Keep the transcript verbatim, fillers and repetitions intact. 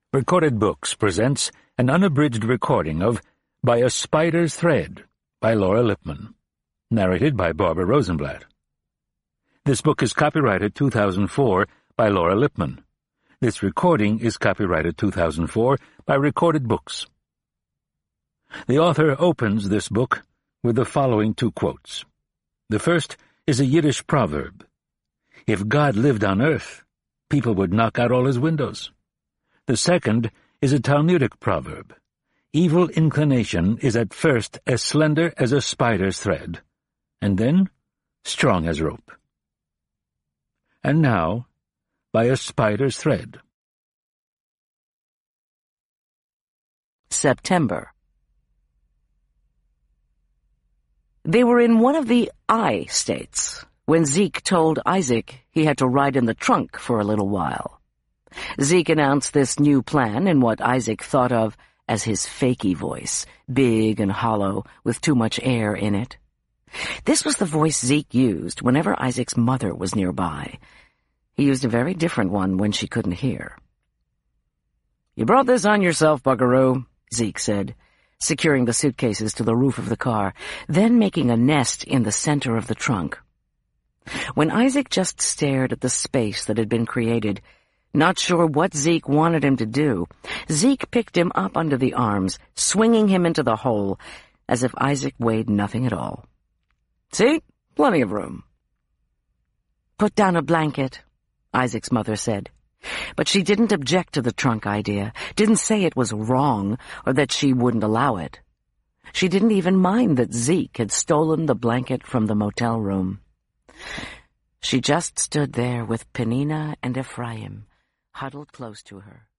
Recorded Books presents an unabridged recording of By a Spider's Thread by Laura Lippman, narrated by Barbara Rosenblatt. This book is copyrighted two thousand four by Laura Lippman. This recording is copyrighted two thousand four by Recorded Books. The author opens this book with the following two quotes. The first is a Yiddish proverb. If God lived on earth, people would knock out all his windows. The second is a Talmudic proverb. Evil inclination is at first as slender as a spider's thread, and then strong as rope. And now, By a Spider's Thread. September. They were in one of the I states when Zeke told Isaac he had to ride in the trunk for a little while. Zeke announced this new plan in what Isaac thought of as his fakey voice, big and hollow, with too much air in it. This was the voice Zeke used whenever Isaac's mother was nearby. He used a very different one when she couldn't hear. "You brought this on yourself, buckaroo," Zeke said, securing the suitcases to the roof of the car, then making a nest in the center of the trunk. When Isaac just stared at the space that had been created, not sure what Zeke wanted him to do, Zeke picked him up under the arms, swinging him into the hole, as if Isaac weighed nothing at all. "See? Plenty of room." "Put down a blanket," Isaac's mother said. But she didn't object to the trunk idea, didn't say it was wrong, or that she wouldn't allow it. She didn't even mind that Zeke had stolen the blanket from the motel room. She just stood there with Penina and Ephraim, huddled close to her.